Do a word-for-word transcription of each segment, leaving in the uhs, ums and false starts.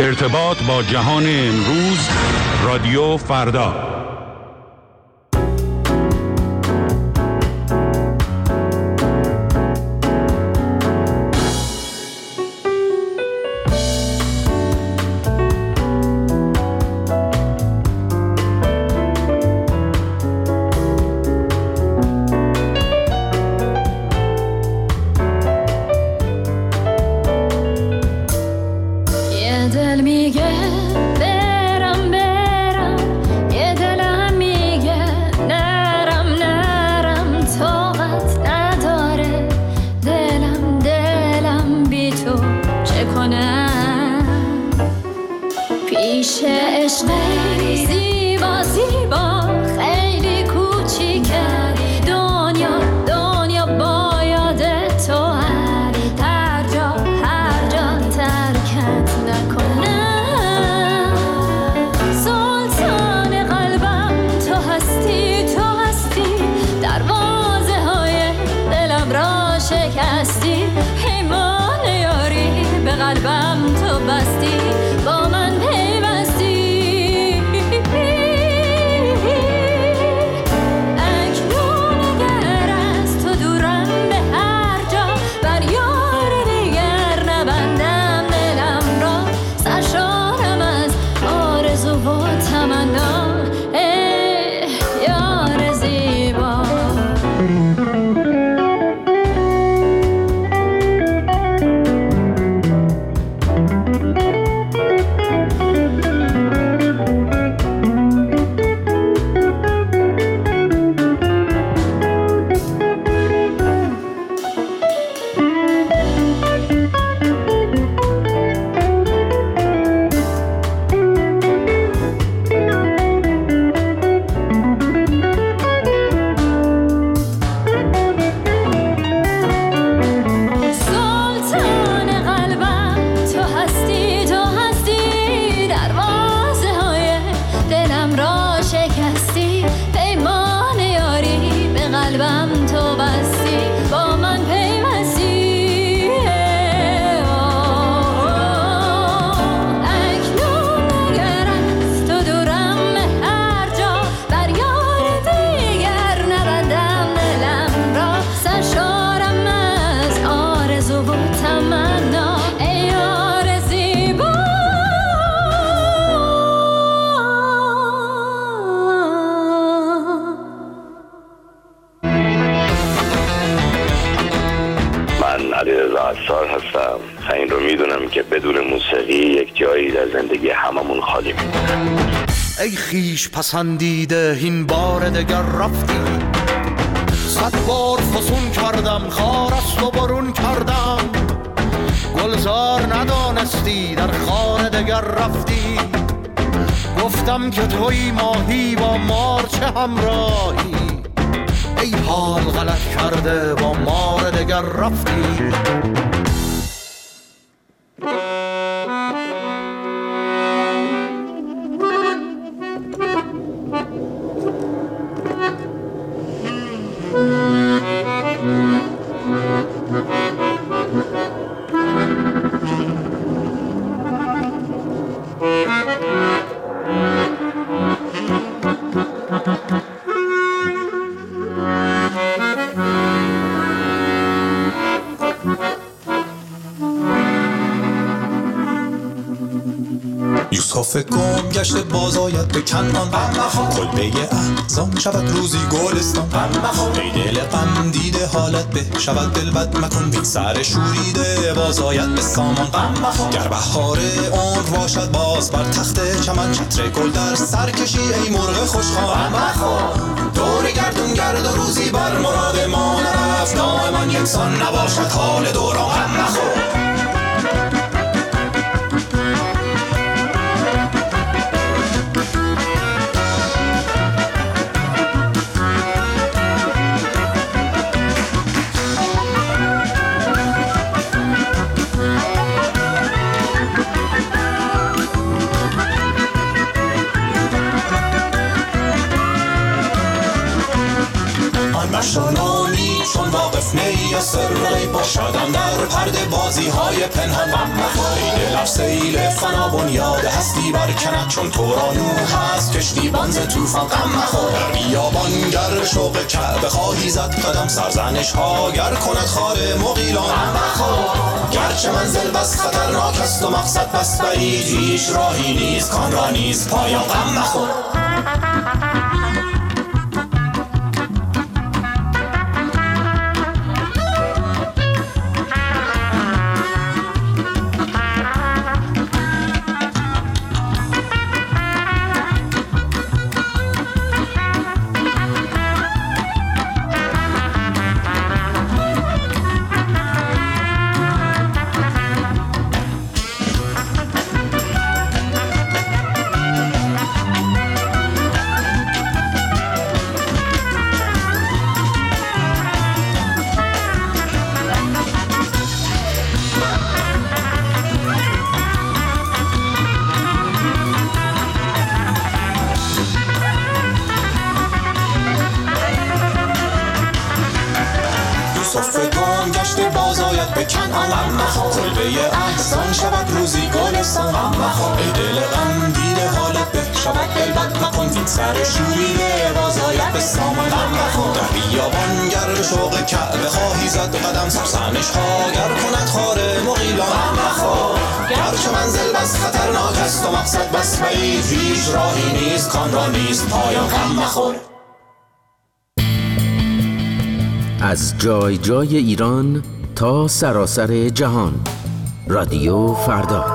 ارتباط با جهان امروز، رادیو فردا. این رو میدونم که بدون موسیقی یک جایی در زندگی هممون خالی میمونه. ای خیش پسندیده این بار دگر رفتی، صد بار فسون کردم خار است و برون کردم، گلزار ندانستی در خانه دگر رفتی، گفتم که توی ماهی با مار چه همراهی، ای حال غلط کرده با مار دگر رفتی. یوسف گم گشته باز آید به کنعان، کلبه احزان شود روزی گلستان، ای دل غم دیده حالت به شود دل بد مکن، بی سر شوریده باز آید به سامان، گر بهار عمر باشد باز بر تخت چمن، چتر گل در سر کشی ای مرغ خوشخوان، دور گردون گرد و روزی بر مراد ما نرفت، دائما یکسان نباشد حال دوران، مشانانی چون واقف نی سری باشدم در پرده بازی های پنهان، ای دل بر سیل فنا بنیاد هستی برکند، چون تو را نوح هست کشتیبان ز طوفان غم مخور. در بیابان گر شوق کعبه خواهی زد قدم، سرزنش ها گر کند خار مغیلان غم مخور. گرچه منزل بس خطرناک است و مقصد بس بعید، هیچ راهی نیست کان را نیست پایان غم مخور. به کنعان کلبه احسان شود روزی گلستان. ای دل غم دیده حالت به شود دلبد مکن، این سر شوریده بازاید به سامان. در بیابان گر به شوق کعبه خواهی زد قدم، سرزنش ها گر کند خار مغیلان. گرچه منزل بس خطرناک است و مقصد بس بعید، هیچ راهی نیست کان را نیست پایان غم مخور. از جای جای ایران تا سراسر جهان، رادیو فردا.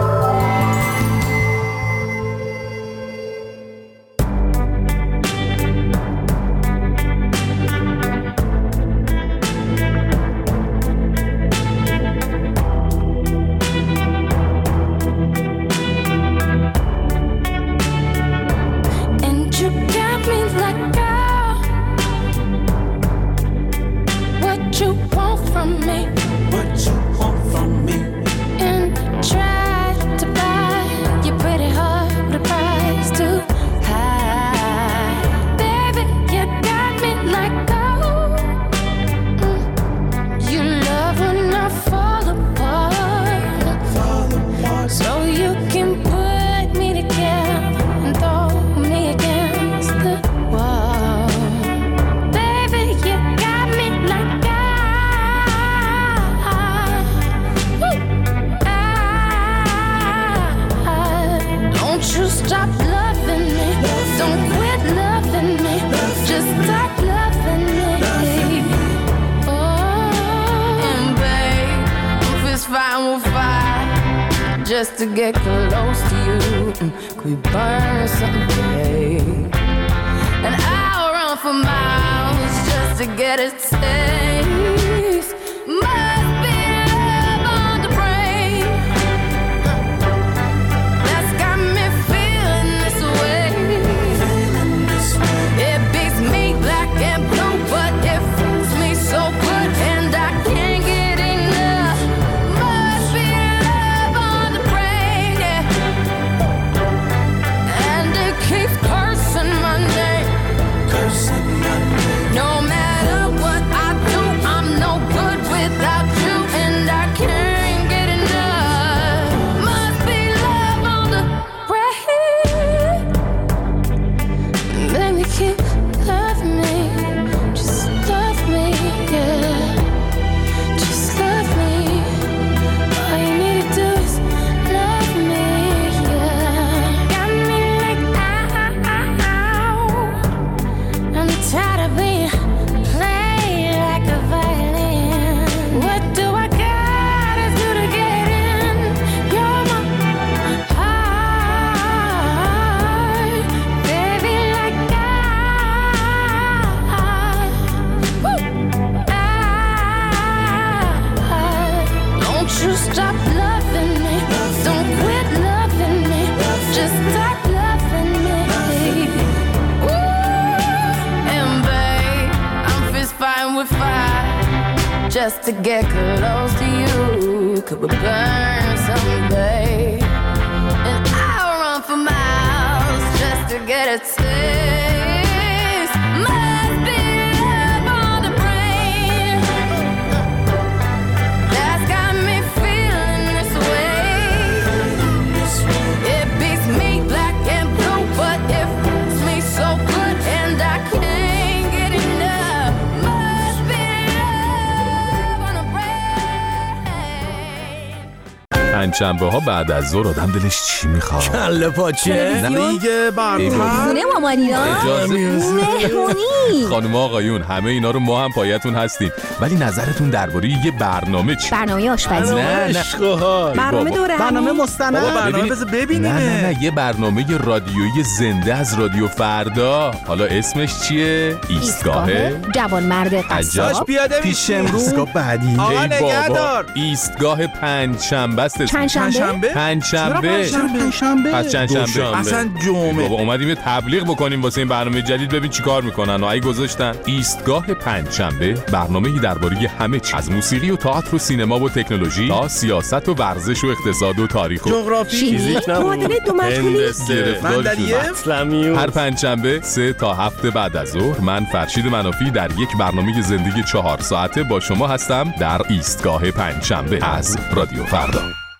Just to get close to you, could we burn someday? And I'll run for miles just to get a taste. Must be love on the brain that's got me feeling this way. It beats me black and blue, but it fools me so good, and I can't get enough. Must be love on the brain, yeah. And it keeps cursing my name, cursing my name. No matter what I do, I'm no good without you, and I can't get enough. Must be love on the brain. Baby, keep loving me, just love me, yeah. Just love me. All you need to do is love me, yeah. Got me like ow. I'm tired of being played like a violin. What do I gotta do to get in? You're my heart, baby, like I. Woo. I. Don't you stop loving me. Don't quit loving me. Just stop loving me. Ooh. And babe, I'm fist fighting with fire just to get close to you. Could we burn someday? And I'll run for miles just to get a taste. Must be love on the brain that's got me feeling this way. پنجشنبه ها بعد از ظهر آدم دلش چی میخواد؟ کله پاچه دیگه برنامه خونه مامانینا مهمونی. خانم آقایون همه اینا رو ما هم پایتون هستیم، ولی نظرتون درباره یه برنامه چی؟ برنامه آشپزی. نه نه برنامه دوره برنامه مستند. برنامه بذار ببینیم. نه نه نه یه برنامه رادیویی زنده از رادیو فردا. حالا اسمش چیه؟ ایستگاه جوانمرد قصاب. پیاده پیش امروز بعدی. آقا نگهدار. ایستگاه پنجشنبه است. چند شنبه؟ پنجشنبه. پنجشنبه. پس چند شنبه. اصلا جمعه. بابا اومدیم یه تبلیغ بکنیم واسه این برنامه جدید، ببین چیکار میکنن. و ای گذاشتن ایستگاه پنجشنبه، برنامه‌ای درباره همه چیز، از موسیقی و تئاتر و سینما و تکنولوژی تا سیاست و ورزش و اقتصاد و تاریخ و جغرافی، فیزیک، معادله دو مجهولی، گرفتار. هر پنجشنبه سه تا هفت بعد از ظهر من فرشید منافی در یک برنامه زندگی چهار ساعته با شما هستم در ایستگاه پنجشنبه از رادیو فردا.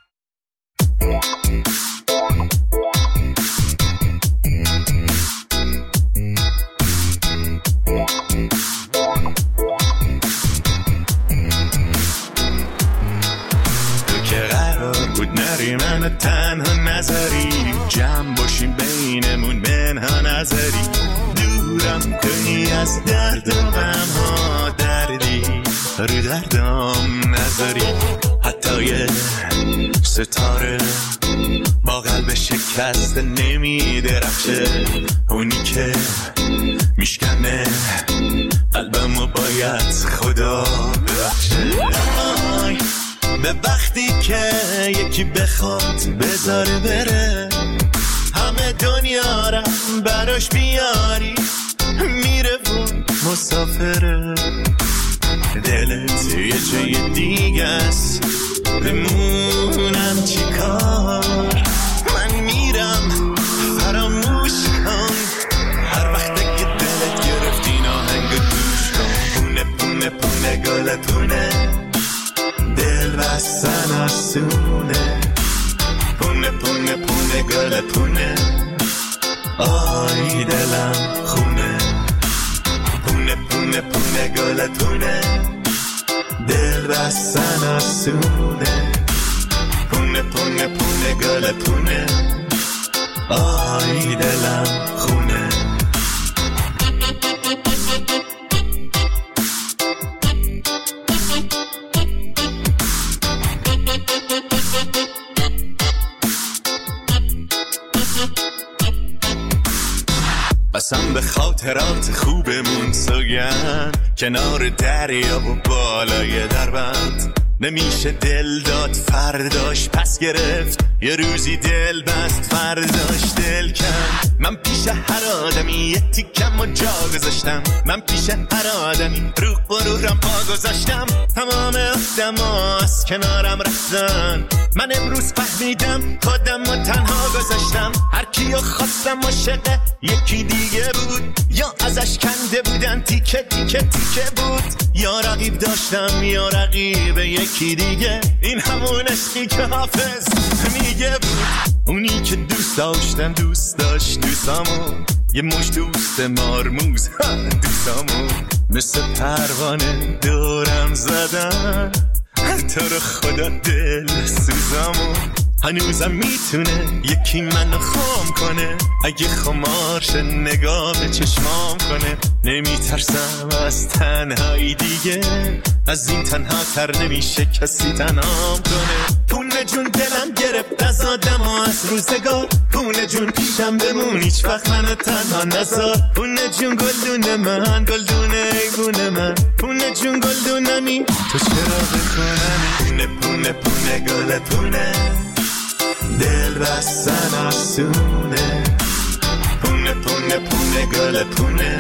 من تنها نظری جمع باشیم بینمون منها نظری دورم کنی از درد و غم ها دردی رو دردم نظری حتی یه ستاره با قلب شکست نمی درخشه اونی که میشکنه قلبمو باید خدا ببخشه آی به وقتی که یکی بخواد بذاره بره همه دنیا را براش بیاری میره و مسافره دلت یه جای دیگه است بمونم چی کار من میرم فراموش کن هر وقت که دلت گرفتی آهنگ گوش کن پونه پونه پونه گل پونه دل بستن آسونه پونه پونه پونه گل پونه آی دلم خونه پونه پونه پونه گل پونه دل بستن آسونه پونه پونه پونه گل پونه آی دلم خونه قسم به خاطرات خوبمون سوگند کنار دریا و بالای دربند نمیشه دل داد فرداش پس گرفت یه روزی دل بست فرداش دل کن من پیش هر آدمی یه تیکم و جا گذاشتم من پیش هر آدمی رو غرورم پا گذاشتم تمام آدما از کنارم رفتن من امروز فهمیدم خودم و تنها گذاشتم هر کیو خواستم عاشق یکی دیگه بود یا ازش کنده بودن تیکه تیکه تیکه بود یا رقیب داشتم یا رقیب یکی دیگه این همون عشقی که حافظ میگه بود اونی که دوست داشتم دوست داشت دوستامو یه مش دوست مارموز دوستامو مثل پروانه دورم زدن تو رو خدا دل سوزامو هنوزم میتونه یکی منو خام کنه اگه خمارش نگاه به چشمام کنه نمیترسم از تنهایی دیگه از این تنها تر نمیشه کسی تنهام کنه پونه جون دلم گرفت از آدم ها از روزگار پونه جون پیشم بمون هیچ وقت منو تنها نذار پونه جون گلدون من گلدون ایگون من پونه جون گلدونمی تو چرا بکنمی پونه پونه پونه گل پونه دل بستن آسونه پونه پونه پونه گل پونه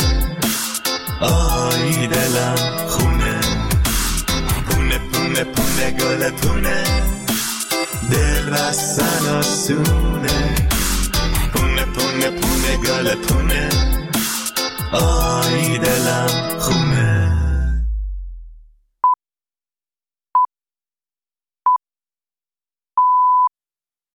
آی دلم خونه پونه پونه پونه گل پونه دل بستن آسونه پونه پونه پونه گل پونه آی دلم خونه